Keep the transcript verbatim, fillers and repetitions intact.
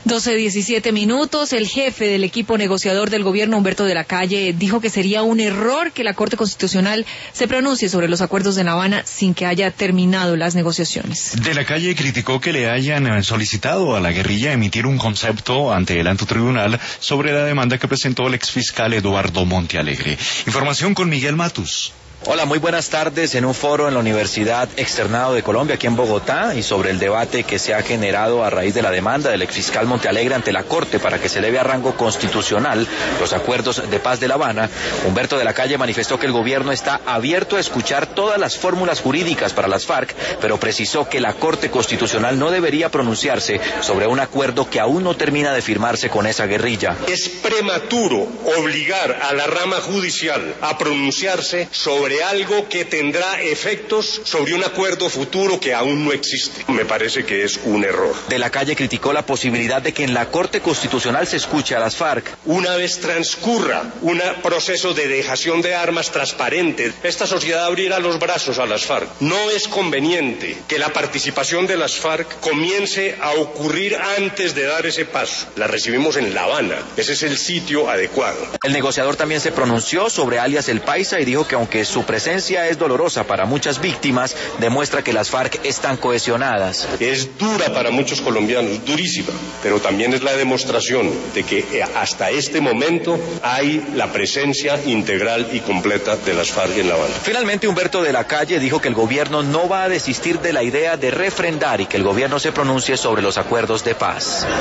doce diecisiete minutos. El jefe del equipo negociador del gobierno, Humberto de la Calle, dijo que sería un error que la Corte Constitucional se pronuncie sobre los acuerdos de La Habana sin que haya terminado las negociaciones. De la Calle criticó que le hayan solicitado a la guerrilla emitir un concepto ante el alto tribunal sobre la demanda que presentó el exfiscal Eduardo Montealegre. Información con Miguel Matus. Hola, muy buenas tardes. En un foro en la Universidad Externado de Colombia, aquí en Bogotá, y sobre el debate que se ha generado a raíz de la demanda del exfiscal Montealegre ante la Corte para que se eleve a rango constitucional los acuerdos de paz de La Habana, Humberto de la Calle manifestó que el gobierno está abierto a escuchar todas las fórmulas jurídicas para las FARC, pero precisó que la Corte Constitucional no debería pronunciarse sobre un acuerdo que aún no termina de firmarse con esa guerrilla. Es prematuro obligar a la rama judicial a pronunciarse sobre algo que tendrá efectos sobre un acuerdo futuro que aún no existe. Me parece que es un error. De la Calle criticó la posibilidad de que en la Corte Constitucional se escuche a las FARC. Una vez transcurra un proceso de dejación de armas transparente, esta sociedad abrirá los brazos a las FARC. No es conveniente que la participación de las FARC comience a ocurrir antes de dar ese paso. La recibimos en La Habana. Ese es el sitio adecuado. El negociador también se pronunció sobre alias El Paisa y dijo que aunque su Su presencia es dolorosa para muchas víctimas, demuestra que las FARC están cohesionadas. Es dura para muchos colombianos, durísima, pero también es la demostración de que hasta este momento hay la presencia integral y completa de las FARC en La Habana. Finalmente, Humberto de la Calle dijo que el gobierno no va a desistir de la idea de refrendar y que el gobierno se pronuncie sobre los acuerdos de paz.